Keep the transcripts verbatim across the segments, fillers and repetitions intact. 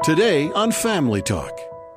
Today on Family Talk.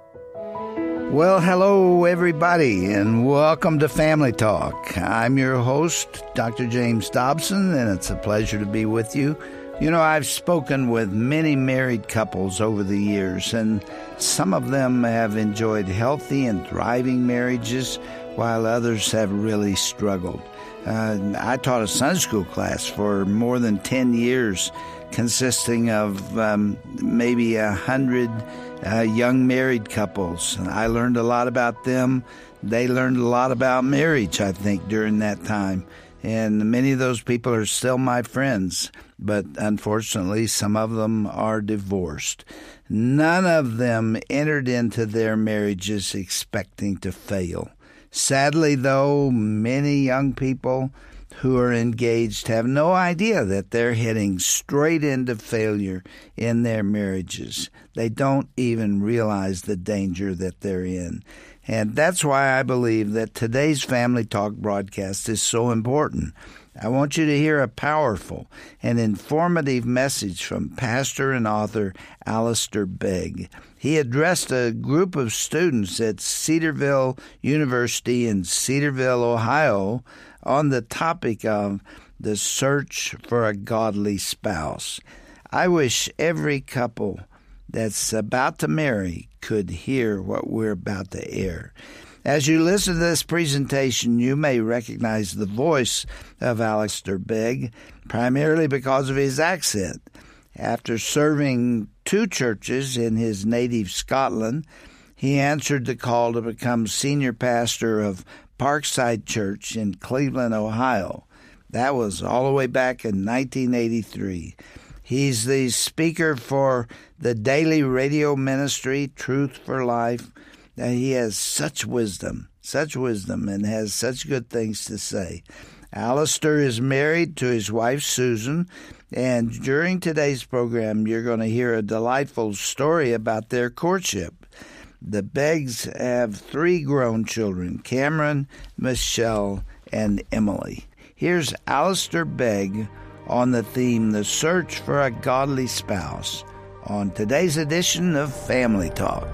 Well, hello, everybody, and welcome to Family Talk. I'm your host, Doctor James Dobson, and it's a pleasure to be with you. You know, I've spoken with many married couples over the years, and some of them have enjoyed healthy and thriving marriages, while others have really struggled. Uh, I taught a Sunday school class for more than ten years, consisting of um, maybe a hundred uh, young married couples. And I learned a lot about them. They learned a lot about marriage, I think, during that time. And many of those people are still my friends, but unfortunately, some of them are divorced. None of them entered into their marriages expecting to fail. Sadly, though, many young people who are engaged have no idea that they're heading straight into failure in their marriages. They don't even realize the danger that they're in. And that's why I believe that today's Family Talk broadcast is so important. I want you to hear a powerful and informative message from pastor and author Alistair Begg. He addressed a group of students at Cedarville University in Cedarville, Ohio, on the topic of the search for a godly spouse. I wish every couple that's about to marry could hear what we're about to air. As you listen to this presentation, you may recognize the voice of Alistair Begg, primarily because of his accent. After serving two churches in his native Scotland, he answered the call to become senior pastor of Parkside Church in Cleveland, Ohio. That was all the way back in nineteen eighty-three. He's the speaker for the daily radio ministry, Truth for Life. Now, he has such wisdom, such wisdom, and has such good things to say. Alistair is married to his wife, Susan, and during today's program, you're going to hear a delightful story about their courtship. The Beggs have three grown children, Cameron, Michelle, and Emily. Here's Alistair Begg on the theme, The Search for a Godly Spouse, on today's edition of Family Talk.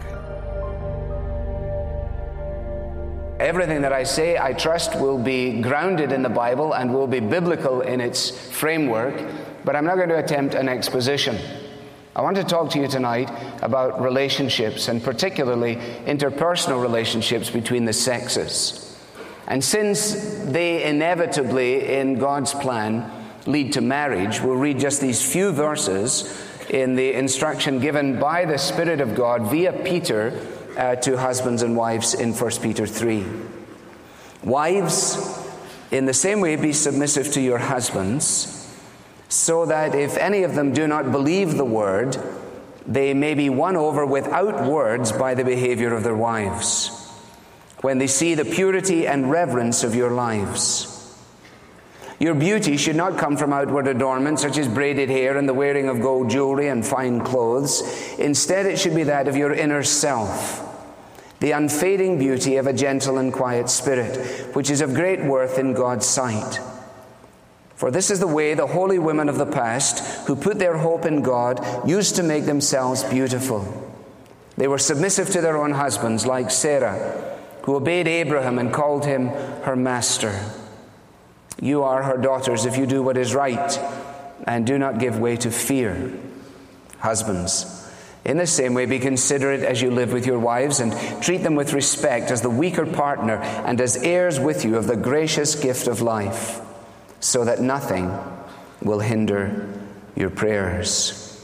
Everything that I say, I trust, will be grounded in the Bible and will be biblical in its framework, but I'm not going to attempt an exposition. I want to talk to you tonight about relationships, and particularly interpersonal relationships between the sexes. And since they inevitably, in God's plan, lead to marriage, we'll read just these few verses in the instruction given by the Spirit of God via Peter uh, to husbands and wives in First Peter three. Wives, in the same way, be submissive to your husbands, so that if any of them do not believe the word, they may be won over without words by the behavior of their wives, when they see the purity and reverence of your lives. Your beauty should not come from outward adornment, such as braided hair and the wearing of gold jewelry and fine clothes. Instead, it should be that of your inner self, the unfading beauty of a gentle and quiet spirit, which is of great worth in God's sight. For this is the way the holy women of the past, who put their hope in God, used to make themselves beautiful. They were submissive to their own husbands, like Sarah, who obeyed Abraham and called him her master. You are her daughters if you do what is right and do not give way to fear. Husbands, in the same way, be considerate as you live with your wives, and treat them with respect as the weaker partner and as heirs with you of the gracious gift of life, so that nothing will hinder your prayers.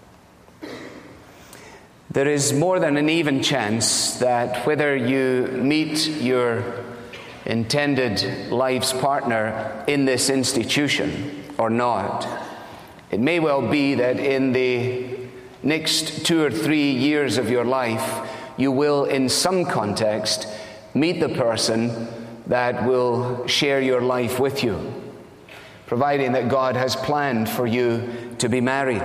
There is more than an even chance that whether you meet your intended life's partner in this institution or not, it may well be that in the next two or three years of your life, you will, in some context, meet the person that will share your life with you, providing that God has planned for you to be married.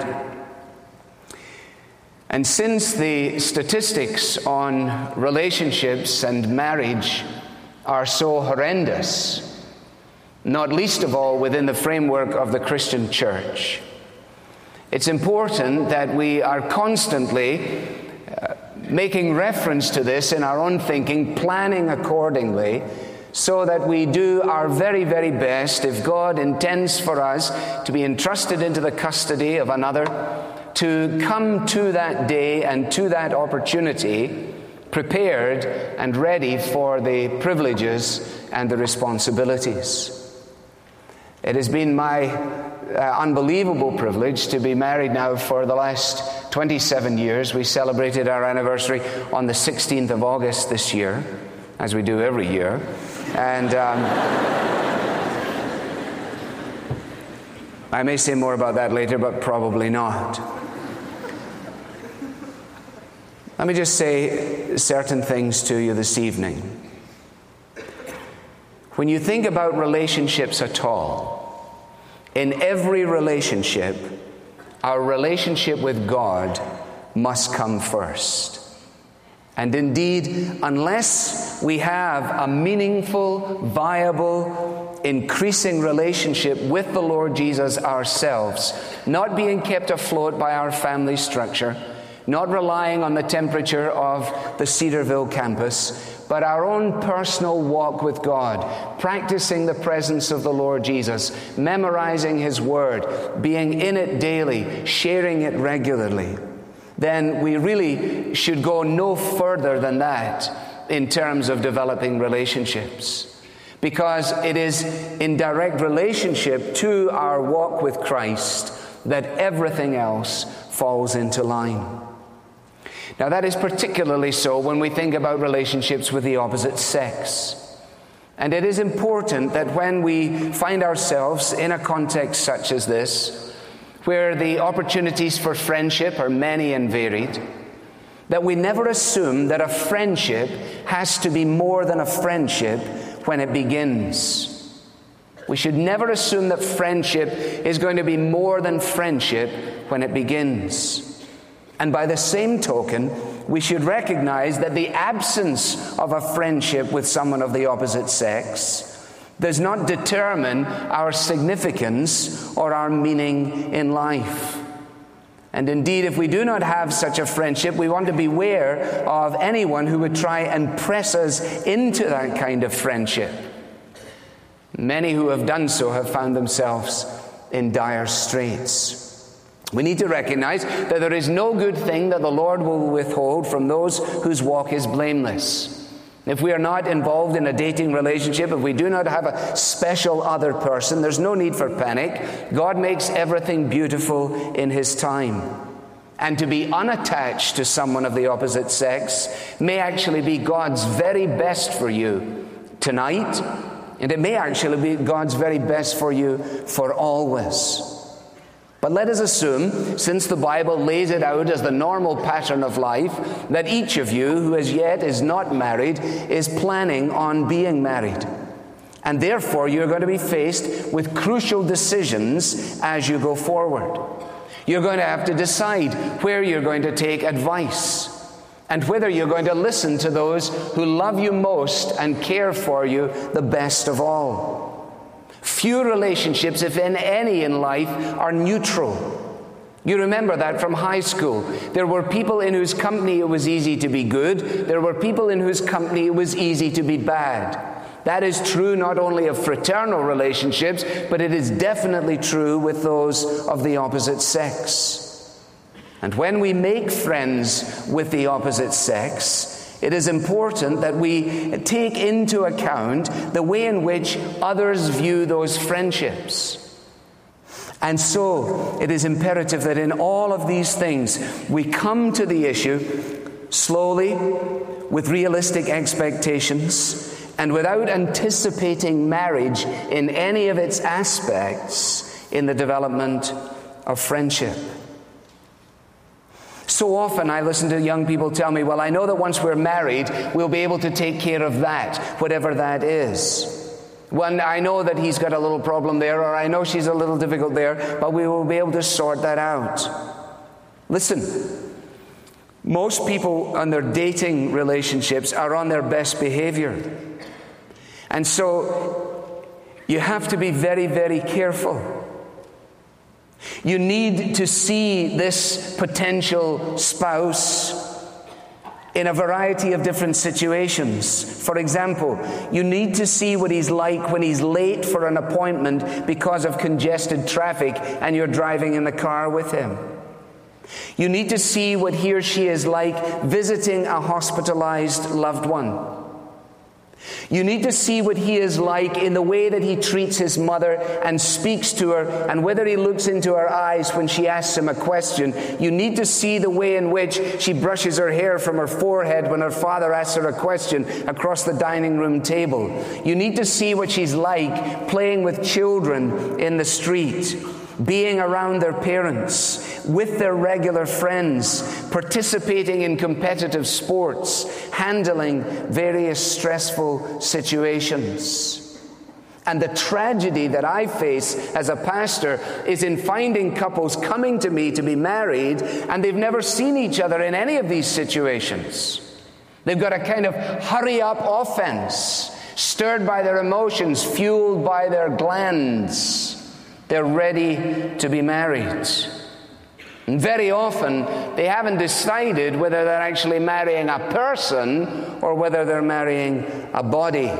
And since the statistics on relationships and marriage are so horrendous, not least of all within the framework of the Christian church, It's important that we are constantly uh, making reference to this in our own thinking, planning accordingly, so that we do our very, very best, if God intends for us to be entrusted into the custody of another, to come to that day and to that opportunity prepared and ready for the privileges and the responsibilities. It has been my uh, unbelievable privilege to be married now for the last twenty-seven years. We celebrated our anniversary on the sixteenth of August this year, as we do every year. And um, I may say more about that later, but probably not. Let me just say certain things to you this evening. When you think about relationships at all, in every relationship, our relationship with God must come first. And indeed, unless we have a meaningful, viable, increasing relationship with the Lord Jesus ourselves, not being kept afloat by our family structure, not relying on the temperature of the Cedarville campus, but our own personal walk with God, practicing the presence of the Lord Jesus, memorizing His Word, being in it daily, sharing it regularly, then we really should go no further than that in terms of developing relationships. Because it is in direct relationship to our walk with Christ that everything else falls into line. Now, that is particularly so when we think about relationships with the opposite sex. And it is important that when we find ourselves in a context such as this, where the opportunities for friendship are many and varied, that we never assume that a friendship has to be more than a friendship when it begins. We should never assume that friendship is going to be more than friendship when it begins. And by the same token, we should recognize that the absence of a friendship with someone of the opposite sex does not determine our significance or our meaning in life. And indeed, if we do not have such a friendship, we want to beware of anyone who would try and press us into that kind of friendship. Many who have done so have found themselves in dire straits. We need to recognize that there is no good thing that the Lord will withhold from those whose walk is blameless. If we are not involved in a dating relationship, if we do not have a special other person, there's no need for panic. God makes everything beautiful in His time. And to be unattached to someone of the opposite sex may actually be God's very best for you tonight, and it may actually be God's very best for you for always. But let us assume, since the Bible lays it out as the normal pattern of life, that each of you who as yet is not married is planning on being married. And therefore, you're going to be faced with crucial decisions as you go forward. You're going to have to decide where you're going to take advice, and whether you're going to listen to those who love you most and care for you the best of all. Few relationships, if in any in life, are neutral. You remember that from high school. There were people in whose company it was easy to be good. There were people in whose company it was easy to be bad. That is true not only of fraternal relationships, but it is definitely true with those of the opposite sex. And when we make friends with the opposite sex, it is important that we take into account the way in which others view those friendships. And so, it is imperative that in all of these things, we come to the issue slowly, with realistic expectations, and without anticipating marriage in any of its aspects in the development of friendship. So often I listen to young people tell me, well, I know that once we're married, we'll be able to take care of that, whatever that is. Well, I know that he's got a little problem there, or I know she's a little difficult there, but we will be able to sort that out. Listen, most people on their dating relationships are on their best behavior. And so you have to be very, very careful. You need to see this potential spouse in a variety of different situations. For example, you need to see what he's like when he's late for an appointment because of congested traffic and you're driving in the car with him. You need to see what he or she is like visiting a hospitalized loved one. You need to see what he is like in the way that he treats his mother and speaks to her, and whether he looks into her eyes when she asks him a question. You need to see the way in which she brushes her hair from her forehead when her father asks her a question across the dining room table. You need to see what she's like playing with children in the street, being around their parents, with their regular friends, participating in competitive sports, handling various stressful situations. And the tragedy that I face as a pastor is in finding couples coming to me to be married, and they've never seen each other in any of these situations. They've got a kind of hurry-up offense, stirred by their emotions, fueled by their glands. They're ready to be married. And very often, they haven't decided whether they're actually marrying a person or whether they're marrying a body.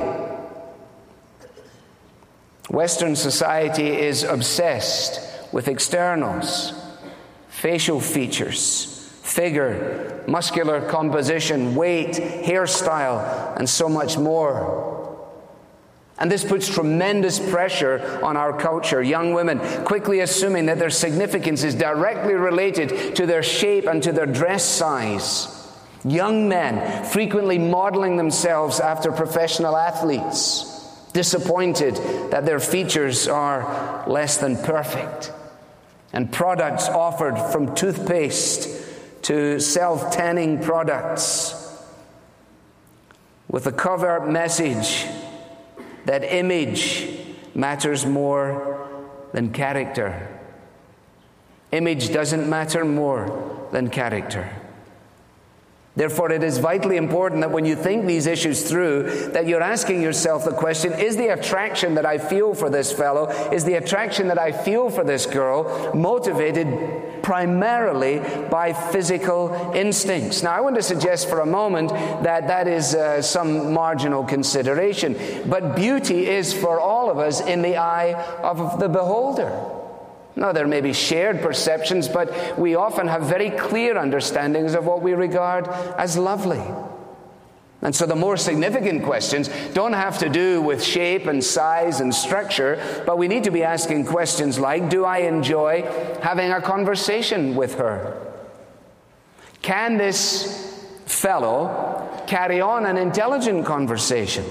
Western society is obsessed with externals, facial features, figure, muscular composition, weight, hairstyle, and so much more. And this puts tremendous pressure on our culture. Young women quickly assuming that their significance is directly related to their shape and to their dress size. Young men frequently modeling themselves after professional athletes, disappointed that their features are less than perfect. And products offered from toothpaste to self-tanning products with a cover message that image matters more than character. Image doesn't matter more than character. Therefore, it is vitally important that when you think these issues through, that you're asking yourself the question, is the attraction that I feel for this fellow, is the attraction that I feel for this girl motivated primarily by physical instincts? Now, I want to suggest for a moment that that is uh, some marginal consideration, but beauty is for all of us in the eye of the beholder. Now, there may be shared perceptions, but we often have very clear understandings of what we regard as lovely. And so the more significant questions don't have to do with shape and size and structure, but we need to be asking questions like, do I enjoy having a conversation with her? Can this fellow carry on an intelligent conversation?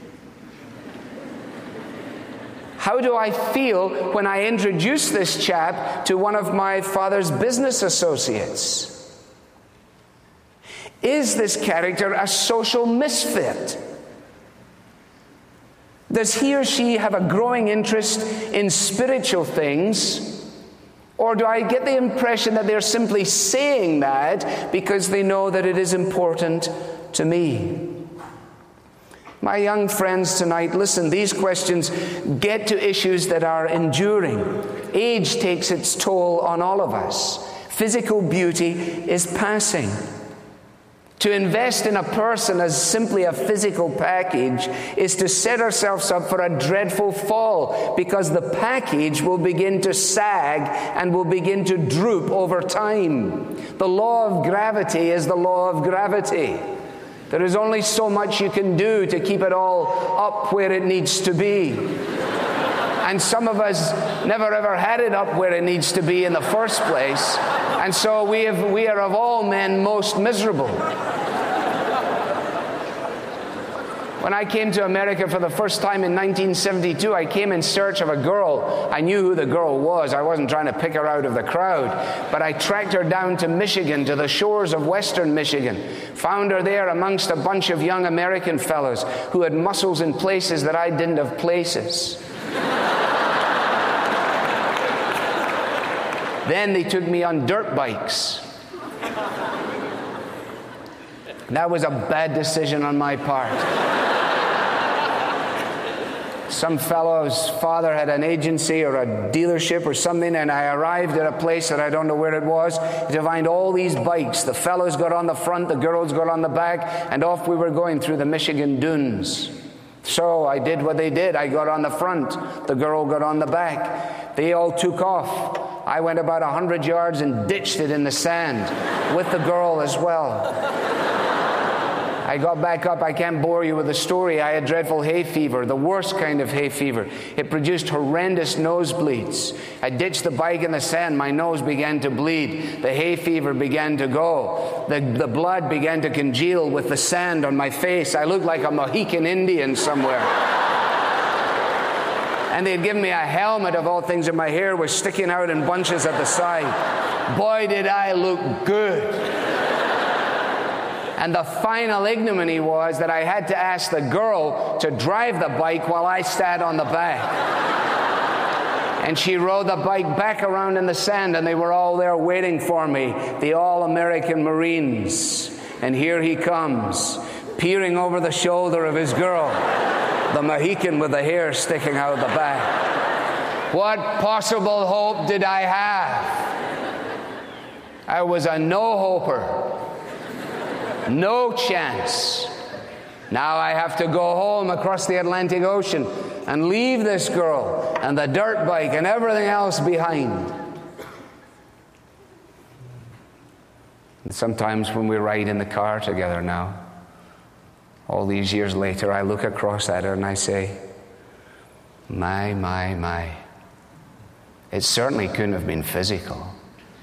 How do I feel when I introduce this chap to one of my father's business associates? Is this character a social misfit? Does he or she have a growing interest in spiritual things? Or do I get the impression that they're simply saying that because they know that it is important to me? My young friends tonight, listen, these questions get to issues that are enduring. Age takes its toll on all of us. Physical beauty is passing. To invest in a person as simply a physical package is to set ourselves up for a dreadful fall, because the package will begin to sag and will begin to droop over time. The law of gravity is the law of gravity. There is only so much you can do to keep it all up where it needs to be. And some of us never ever had it up where it needs to be in the first place. And so we have, we are of all men most miserable. When I came to America for the first time in nineteen seventy-two, I came in search of a girl. I knew who the girl was. I wasn't trying to pick her out of the crowd. But I tracked her down to Michigan, to the shores of western Michigan. Found her there amongst a bunch of young American fellows who had muscles in places that I didn't have places. Then they took me on dirt bikes. That was a bad decision on my part. Some fellow's father had an agency or a dealership or something, and I arrived at a place that I don't know where it was to find all these bikes. The fellows got on the front, the girls got on the back, and off we were going through the Michigan dunes. So I did what they did. I got on the front, the girl got on the back. They all took off. I went about a hundred yards and ditched it in the sand with the girl as well. I got back up. I can't bore you with the story. I had dreadful hay fever, the worst kind of hay fever. It produced horrendous nosebleeds. I ditched the bike in the sand. My nose began to bleed. The hay fever began to go. The, the blood began to congeal with the sand on my face. I looked like a Mohican Indian somewhere. And they had given me a helmet of all things, and my hair was sticking out in bunches at the side. Boy, did I look good. And the final ignominy was that I had to ask the girl to drive the bike while I sat on the back. And she rode the bike back around in the sand, and they were all there waiting for me, the all-American Marines. And here he comes, peering over the shoulder of his girl, the Mohican with the hair sticking out the back. What possible hope did I have? I was a no-hoper. No chance. Now I have to go home across the Atlantic Ocean and leave this girl and the dirt bike and everything else behind. And sometimes when we ride in the car together now, all these years later, I look across at her and I say, my, my, my. It certainly couldn't have been physical.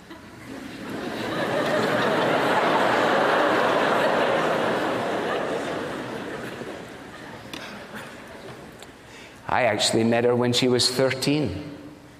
I actually met her when she was thirteen.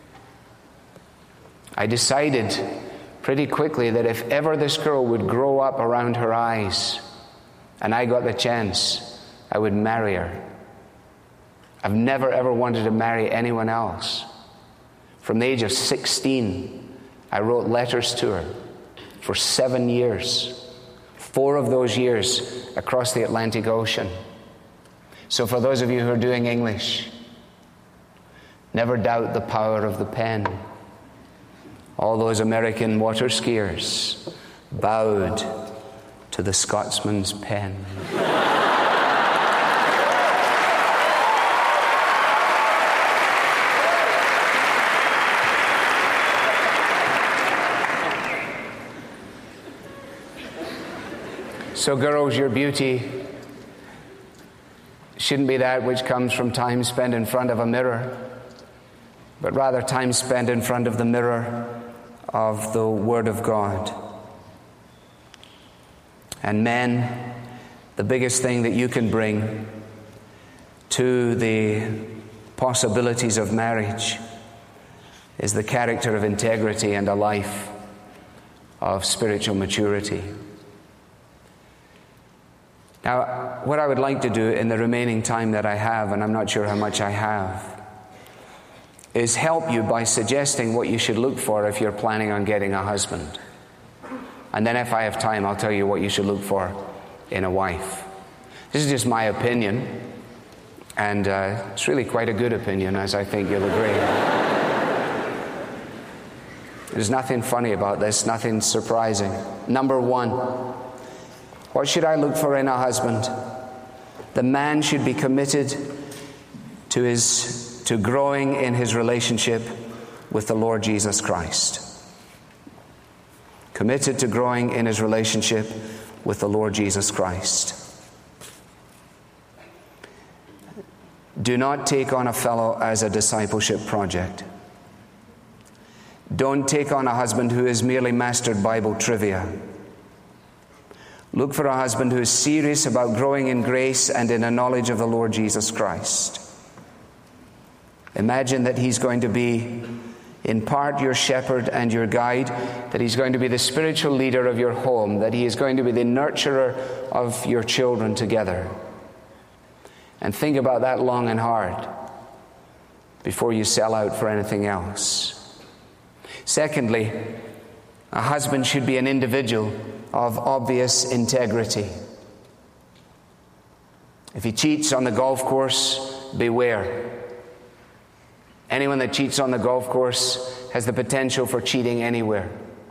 I decided pretty quickly that if ever this girl would grow up around her eyes, and I got the chance, I would marry her. I've never ever wanted to marry anyone else. From the age of sixteen, I wrote letters to her for seven years. Four of those years across the Atlantic Ocean. So for those of you who are doing English, never doubt the power of the pen. All those American water skiers bowed to the Scotsman's pen. So girls, your beauty shouldn't be that which comes from time spent in front of a mirror, but rather time spent in front of the mirror of the Word of God. And men, the biggest thing that you can bring to the possibilities of marriage is the character of integrity and a life of spiritual maturity. Now, what I would like to do in the remaining time that I have, and I'm not sure how much I have, is help you by suggesting what you should look for if you're planning on getting a husband. And then if I have time, I'll tell you what you should look for in a wife. This is just my opinion, and uh, it's really quite a good opinion, as I think you'll agree. There's nothing funny about this, nothing surprising. Number one, what should I look for in a husband? The man should be committed to his to growing in his relationship with the Lord Jesus Christ. Committed to growing in his relationship with the Lord Jesus Christ. Do not take on a fellow as a discipleship project. Don't take on a husband who has merely mastered Bible trivia. Look for a husband who is serious about growing in grace and in a knowledge of the Lord Jesus Christ. Imagine that he's going to be, in part, your shepherd and your guide, that he's going to be the spiritual leader of your home, that he is going to be the nurturer of your children together. And think about that long and hard before you sell out for anything else. Secondly, a husband should be an individual of obvious integrity. If he cheats on the golf course, beware. Anyone that cheats on the golf course has the potential for cheating anywhere.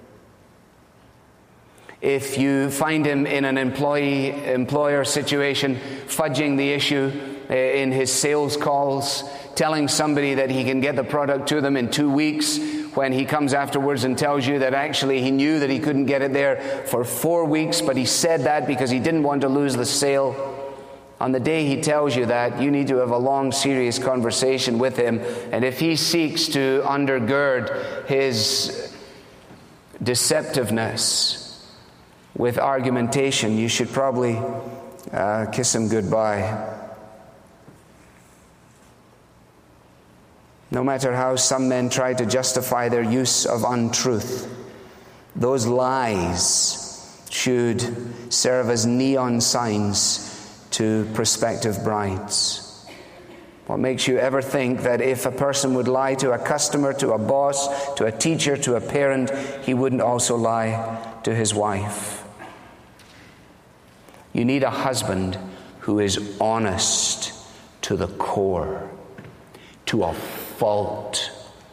If you find him in an employee-employer situation, fudging the issue in his sales calls, telling somebody that he can get the product to them in two weeks, when he comes afterwards and tells you that actually he knew that he couldn't get it there for four weeks, but he said that because he didn't want to lose the sale. On the day he tells you that, you need to have a long, serious conversation with him. And if he seeks to undergird his deceptiveness with argumentation, you should probably uh, kiss him goodbye. No matter how some men try to justify their use of untruth, those lies should serve as neon signs to prospective brides. What makes you ever think that if a person would lie to a customer, to a boss, to a teacher, to a parent, he wouldn't also lie to his wife? You need a husband who is honest to the core, to a fault.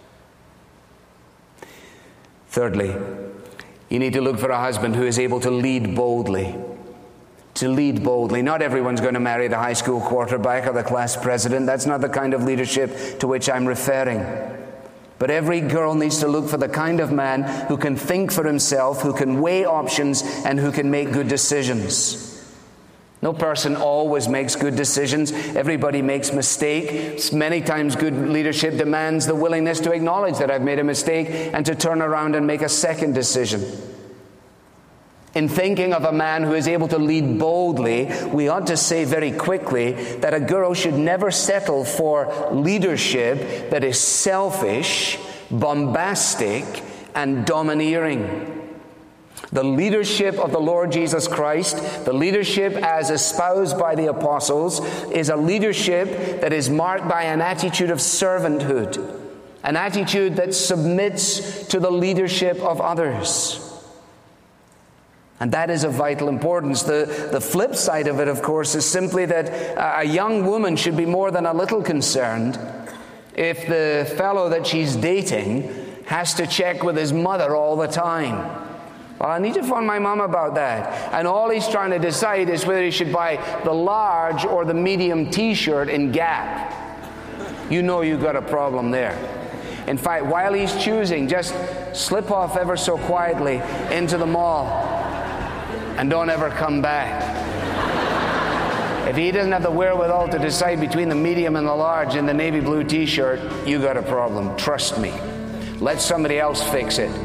Thirdly, you need to look for a husband who is able to lead boldly. To lead boldly. Not everyone's going to marry the high school quarterback or the class president. That's not the kind of leadership to which I'm referring. But every girl needs to look for the kind of man who can think for himself, who can weigh options, and who can make good decisions. No person always makes good decisions. Everybody makes mistakes. Many times good leadership demands the willingness to acknowledge that I've made a mistake and to turn around and make a second decision. In thinking of a man who is able to lead boldly, we ought to say very quickly that a girl should never settle for leadership that is selfish, bombastic, and domineering. The leadership of the Lord Jesus Christ, the leadership as espoused by the apostles, is a leadership that is marked by an attitude of servanthood, an attitude that submits to the leadership of others. And that is of vital importance. The, the flip side of it, of course, is simply that a young woman should be more than a little concerned if the fellow that she's dating has to check with his mother all the time. Well, I need to phone my mom about that. And all he's trying to decide is whether he should buy the large or the medium t-shirt in Gap. You know you've got a problem there. In fact, while he's choosing, just slip off ever so quietly into the mall and don't ever come back. If he doesn't have the wherewithal to decide between the medium and the large in the navy blue t-shirt, you got a problem. Trust me. Let somebody else fix it.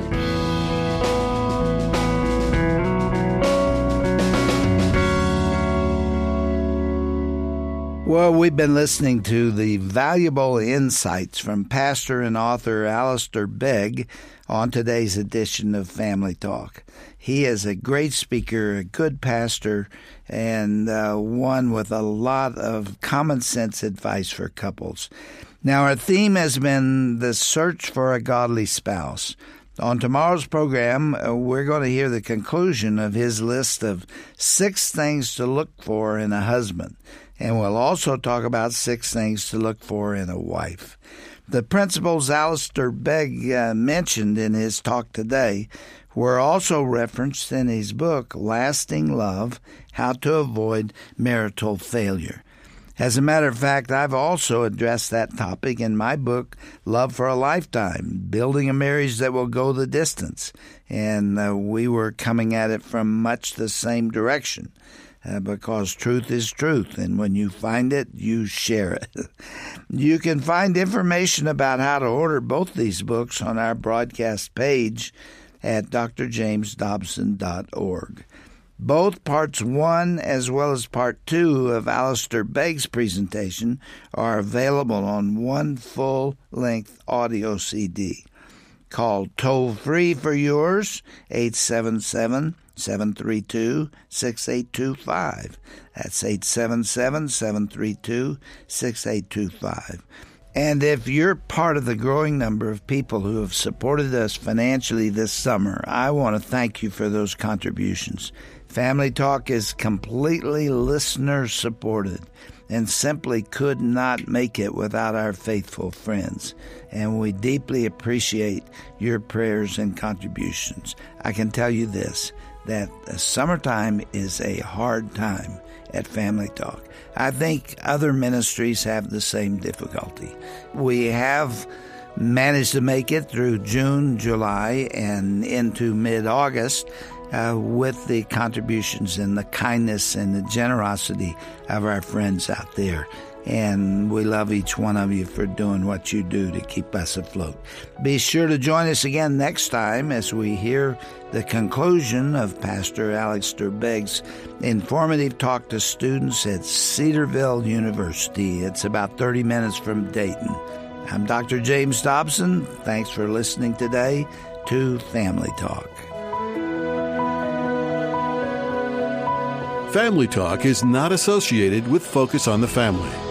Well, we've been listening to the valuable insights from pastor and author Alistair Begg on today's edition of Family Talk. He is a great speaker, a good pastor, and uh, one with a lot of common sense advice for couples. Now, our theme has been the search for a godly spouse. On tomorrow's program, uh, we're going to hear the conclusion of his list of six things to look for in a husband. And we'll also talk about six things to look for in a wife. The principles Alistair Begg uh, mentioned in his talk today were also referenced in his book, Lasting Love, How to Avoid Marital Failure. As a matter of fact, I've also addressed that topic in my book, Love for a Lifetime, Building a Marriage That Will Go the Distance. And uh, we were coming at it from much the same direction. Uh, because truth is truth, and when you find it, you share it. You can find information about how to order both these books on our broadcast page at d r james dobson dot org. Both parts one as well as part two of Alistair Begg's presentation are available on one full-length audio C D. Call toll-free for yours, eight seven seven, seven three two, six eight two five. That's eight seven seven, seven three two, six eight two five. And if you're part of the growing number of people who have supported us financially this summer, I want to thank you for those contributions. Family Talk is completely listener-supported. and simply could not make it without our faithful friends. And we deeply appreciate your prayers and contributions. I can tell you this, that summertime is a hard time at Family Talk. I think other ministries have the same difficulty. We have managed to make it through June, July, and into mid-August uh, with the contributions and the kindness and the generosity of our friends out there. And we love each one of you for doing what you do to keep us afloat. Be sure to join us again next time as we hear the conclusion of Pastor Alistair Begg's informative talk to students at Cedarville University. It's about thirty minutes from Dayton. I'm Doctor James Dobson. Thanks for listening today to Family Talk. Family Talk is not associated with Focus on the Family.